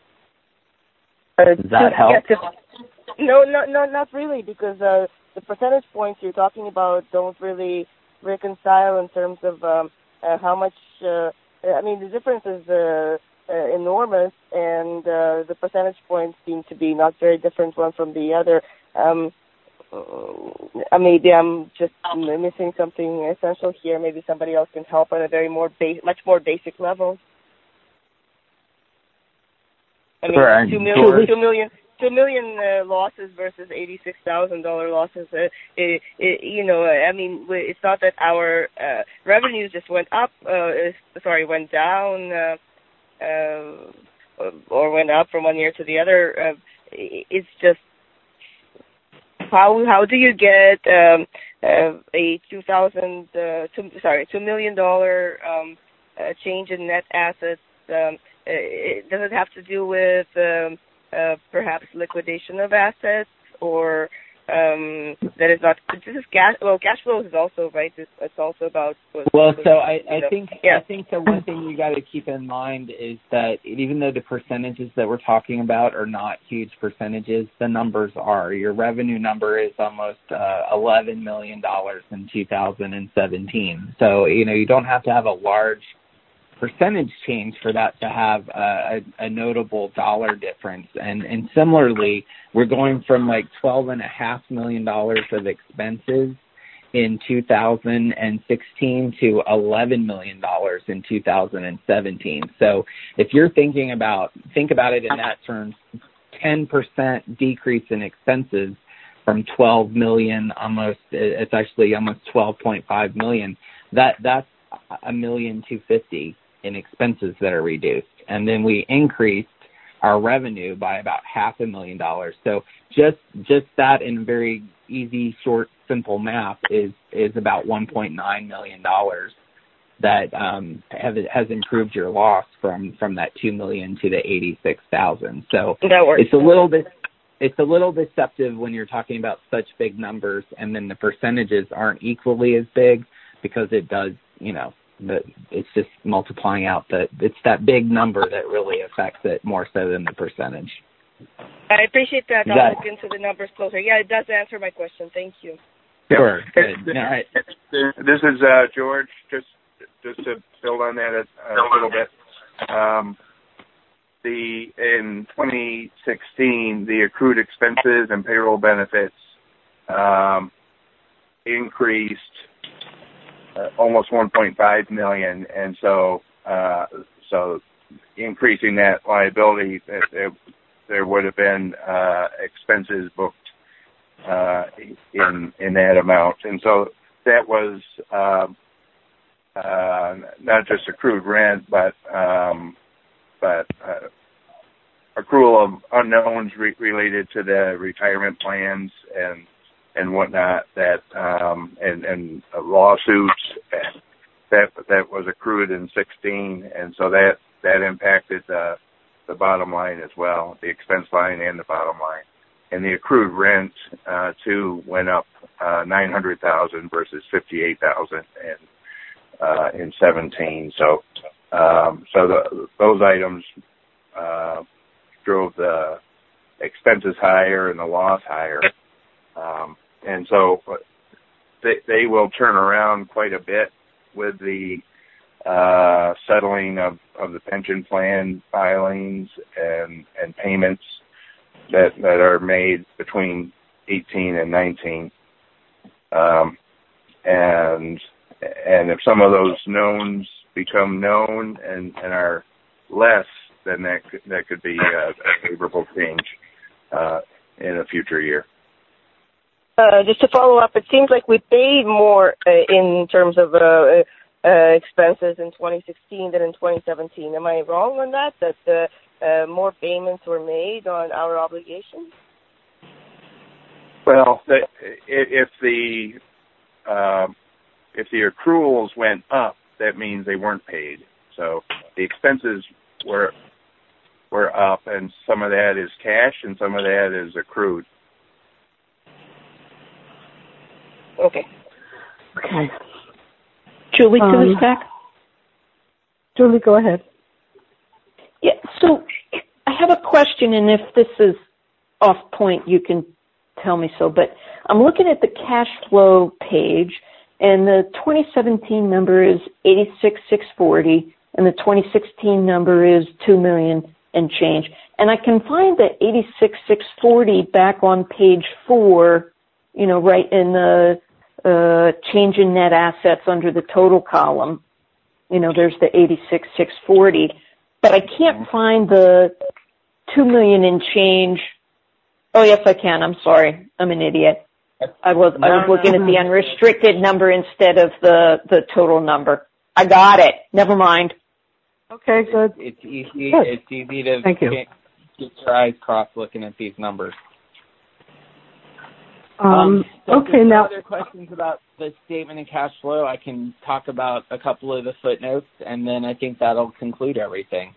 Does that help? No, no, no, not really, because uh, the percentage points you're talking about don't really reconcile in terms of um, uh, how much. Uh, I mean, the difference is uh, uh, enormous, and uh, the percentage points seem to be not very different one from the other. Um, uh, maybe I'm just missing something essential here. Maybe somebody else can help on a very more ba- much more basic level. I mean, sure, two million, sure. two million, two million uh, losses versus eighty-six thousand dollar losses. Uh, it, it, you know, I mean, it's not that our uh, revenues just went up. Uh, sorry, went down, uh, uh, or went up from one year to the other. Uh, it's just how how do you get um, uh, a two thousand, uh, two, sorry, two million dollar um, uh, change in net assets? Um, It, does it have to do with um, uh, perhaps liquidation of assets, or um, that is not? This is cash. Well, cash flow is also right. It's, it's also about. Well, so I, I know, think yeah. I think the one thing you got to keep in mind is that even though the percentages that we're talking about are not huge percentages, the numbers are. Your revenue number is almost uh, eleven million dollars in two thousand seventeen. So you know you don't have to have a large percentage change for that to have a, a, a notable dollar difference. And, and similarly, we're going from like twelve and a half million dollars of expenses in two thousand sixteen to eleven million dollars in two thousand seventeen. So if you're thinking about, think about it in that terms, ten percent decrease in expenses from twelve million, almost, it's actually almost twelve point five million. That, that's a million two fifty in expenses that are reduced. And then we increased our revenue by about half a million dollars. So just just that in very easy, short, simple math is is about one point nine million dollars that um, have, has improved your loss from, from that two million dollars to the eighty-six thousand dollars. So that works. It's a little bit it's a little deceptive when you're talking about such big numbers and then the percentages aren't equally as big, because it does, you know, the, it's just multiplying out the, it's that big number that really affects it more so than the percentage. I appreciate that. I'll that, look into the numbers closer. Yeah, it does answer my question. Thank you. Sure. Good. All right. This is uh, George. Just just to build on that a, a little bit. Um, the in twenty sixteen, the accrued expenses and payroll benefits um, increased Uh, almost one point five million dollars, and so uh, so increasing that liability, there, there would have been uh, expenses booked uh, in in that amount, and so that was uh, uh, not just accrued rent, but um, but uh, accrual of unknowns re- related to the retirement plans and. and whatnot, that um, and, and lawsuits that so that that impacted the the bottom line as well, the expense line and the bottom line. And the accrued rent uh, too went up uh, nine hundred thousand versus fifty-eight thousand in uh, in seventeen. So um, so the, those items uh, drove the expenses higher and the loss higher, um, and so they, they will turn around quite a bit with the uh, settling of, of the pension plan filings and and payments that that are made between eighteen and nineteen, um, and and if some of those knowns become known and, and are less, then that could, that could be a, a favorable change uh, in a future year. Uh, just to follow up, it seems like we paid more uh, in terms of uh, uh, expenses in twenty sixteen than in twenty seventeen. Am I wrong on that? That uh, uh, more payments were made on our obligations? Well, the, if the uh, if the accruals went up, that means they weren't paid. So the expenses were were up, and some of that is cash, and some of that is accrued. Okay. Okay. Julie, to Um, this back? Julie, go ahead. Yeah, so I have a question, and if this is off point, you can tell me so, but I'm looking at the cash flow page, and the twenty seventeen number is eighty-six thousand six hundred forty, and the twenty sixteen number is two million dollars and change. And I can find the eighty-six thousand six hundred forty back on page four, you know, right in the uh, change in net assets under the total column. You know, there's the eighty-six thousand six hundred forty, but I can't find the two million dollars in change. Oh, yes, I can. I'm sorry. I'm an idiot. I was I was looking at the unrestricted number instead of the, the total number. I got it. Never mind. Okay, good. It's easy. Good. It's easy to Thank you. get, get your eyes crossed looking at these numbers. Um, Um, so if okay, there's now. other questions about the statement of cash flow, I can talk about a couple of the footnotes, and then I think that'll conclude everything.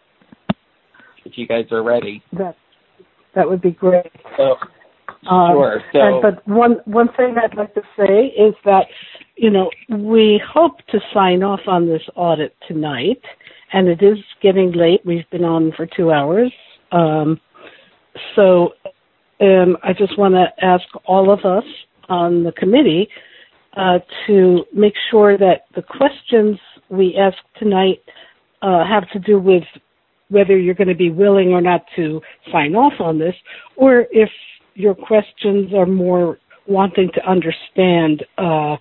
If you guys are ready. That that would be great. So, Um, sure. So, and, but one one thing I'd like to say is that, you know, we hope to sign off on this audit tonight, and it is getting late. We've been on for two hours. Um, so um, I just want to ask all of us on the committee uh, to make sure that the questions we ask tonight uh, have to do with whether you're going to be willing or not to sign off on this, or if your questions are more wanting to understand uh,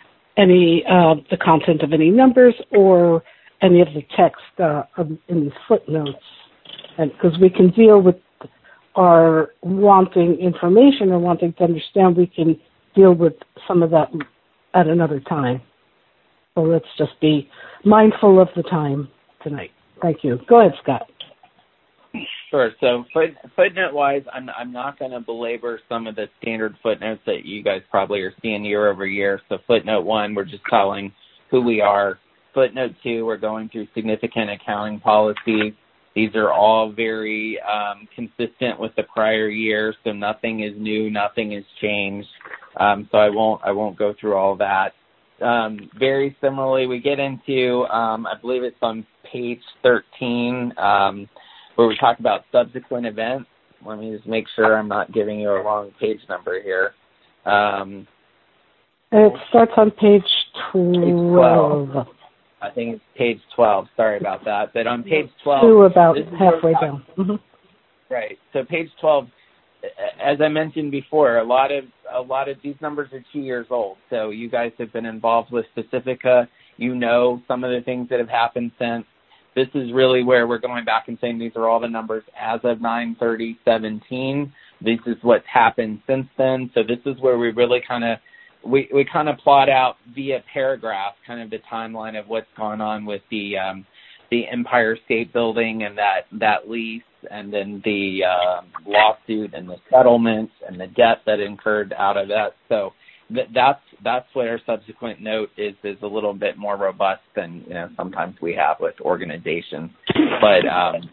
any uh, the content of any numbers or any of the text uh, of, in these footnotes, and because we can deal with our wanting information or wanting to understand, we can deal with some of that at another time. So let's just be mindful of the time tonight. Thank you. Go ahead, Scott. Sure. So foot, footnote-wise, I'm I'm not going to belabor some of the standard footnotes that you guys probably are seeing year over year. So footnote one, we're just telling who we are. Footnote two, we're going through significant accounting policies. These are all very um, consistent with the prior year, so nothing is new, nothing has changed. Um, so I won't I won't go through all that. Um, very similarly, we get into, um, I believe it's on page thirteen, um, where we talk about subsequent events. Let me just make sure I'm not giving you a wrong page number here. Um, it starts on page twelve. Page twelve. I think it's page twelve. Sorry about that. But on page twelve, two about halfway down. Mm-hmm. Right. So page twelve, as I mentioned before, a lot of a lot of these numbers are two years old. So you guys have been involved with Pacifica. You know some of the things that have happened since. This is really where we're going back and saying these are all the numbers as of nine thirty seventeen. This is what's happened since then. So this is where we really kind of we, we kind of plot out via paragraph kind of the timeline of what's gone on with the um, the Empire State Building and that, that lease, and then the uh, lawsuit and the settlements and the debt that incurred out of that. So th- that's that's what our subsequent note is is a little bit more robust than you know sometimes we have with organizations. But um,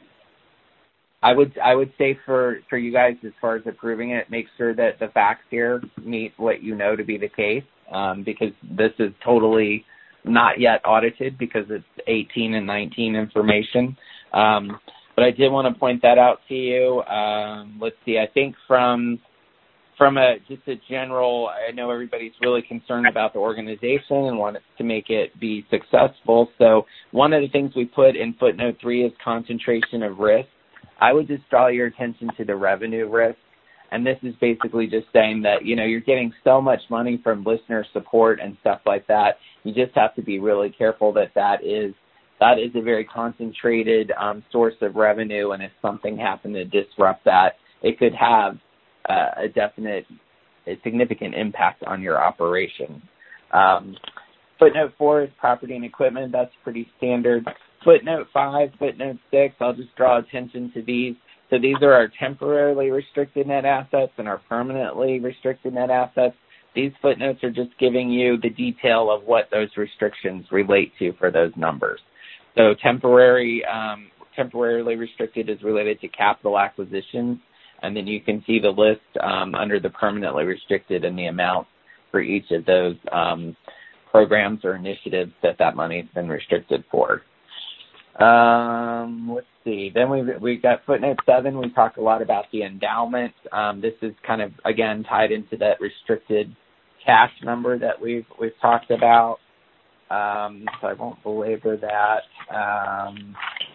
I would I would say for, for you guys as far as approving it, make sure that the facts here meet what you know to be the case, um, because this is totally not yet audited because it's eighteen and nineteen information. Um, but I did want to point that out to you. Um, let's see. I think from from a just a general, I know everybody's really concerned about the organization and wants to make it be successful. So one of the things we put in footnote three is concentration of risk. I would just draw your attention to the revenue risk. And this is basically just saying that, you know, you're getting so much money from listener support and stuff like that. You just have to be really careful that that is, that is a very concentrated um, source of revenue. And if something happened to disrupt that, it could have uh, a definite, a significant impact on your operation. Um, footnote four is property and equipment. That's pretty standard. Footnote five, footnote six, I'll just draw attention to these. So these are our temporarily restricted net assets and our permanently restricted net assets. These footnotes are just giving you the detail of what those restrictions relate to for those numbers. So temporary, um, temporarily restricted is related to capital acquisitions, and then you can see the list um, under the permanently restricted and the amount for each of those um, programs or initiatives that that money has been restricted for. Um, let's see. Then we've, we've got footnote seven. We talk a lot about the endowment. Um, this is kind of, again, tied into that restricted cash number that we've, we've talked about. Um, so I won't belabor that. Um,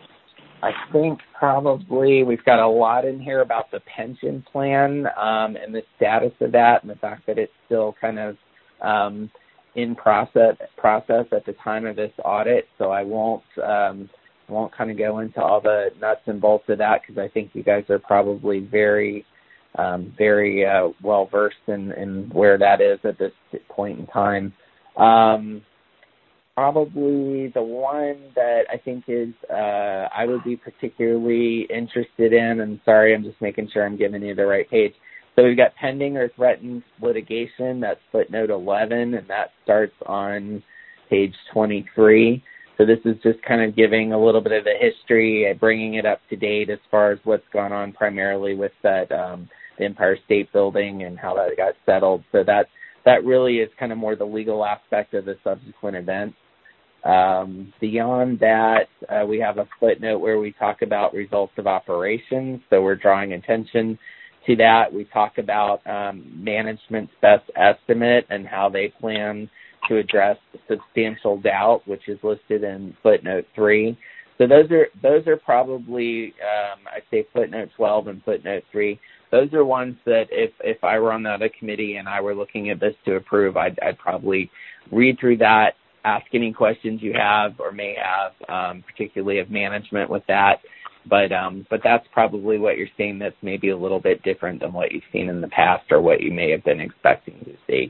I think probably we've got a lot in here about the pension plan, um, and the status of that and the fact that it's still kind of, um, in process, process at the time of this audit. So I won't, um, I won't kind of go into all the nuts and bolts of that because I think you guys are probably very, um, very uh, well versed in, in where that is at this point in time. Um, probably the one that I think is uh, I would be particularly interested in, and sorry, I'm just making sure I'm giving you the right page. So we've got pending or threatened litigation. That's footnote eleven, and that starts on page twenty-three. So this is just kind of giving a little bit of the history, bringing it up to date as far as what's gone on primarily with that um, the Empire State Building and how that got settled. So that that really is kind of more the legal aspect of the subsequent events. Um, beyond that, uh, we have a footnote where we talk about results of operations. So we're drawing attention to that. We talk about um, management's best estimate and how they plan to address substantial doubt, which is listed in footnote three. So those are those are probably um, I'd say footnote twelve and footnote three. Those are ones that if, if I were on the other committee and I were looking at this to approve, I'd, I'd probably read through that, ask any questions you have or may have, um, particularly of management with that. But um, but that's probably what you're seeing that's maybe a little bit different than what you've seen in the past or what you may have been expecting to see.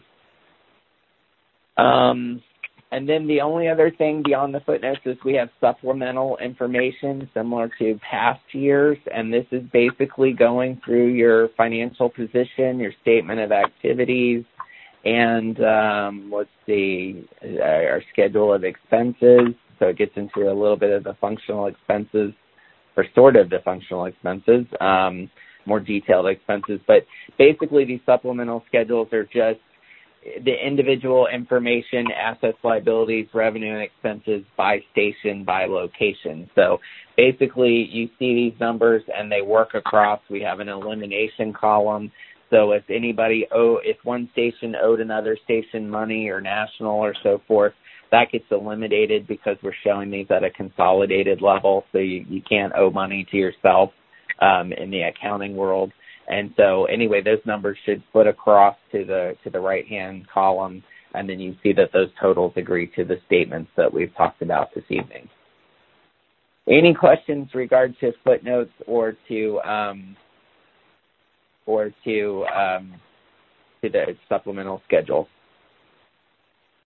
Um, and then the only other thing beyond the footnotes is we have supplemental information similar to past years, and this is basically going through your financial position, your statement of activities, and um, let's see, our schedule of expenses. So it gets into a little bit of the functional expenses, or sort of the functional expenses, um, more detailed expenses. But basically these supplemental schedules are just the individual information, assets, liabilities, revenue, and expenses by station, by location. So basically you see these numbers and they work across. We have an elimination column. So if anybody owe, if one station owed another station money or national or so forth, that gets eliminated because we're showing these at a consolidated level. So you, you can't owe money to yourself um, in the accounting world. And so anyway, those numbers should foot across to the to the right-hand column, and then you see that those totals agree to the statements that we've talked about this evening. Any questions regard to footnotes or to um, or to um, to the supplemental schedule?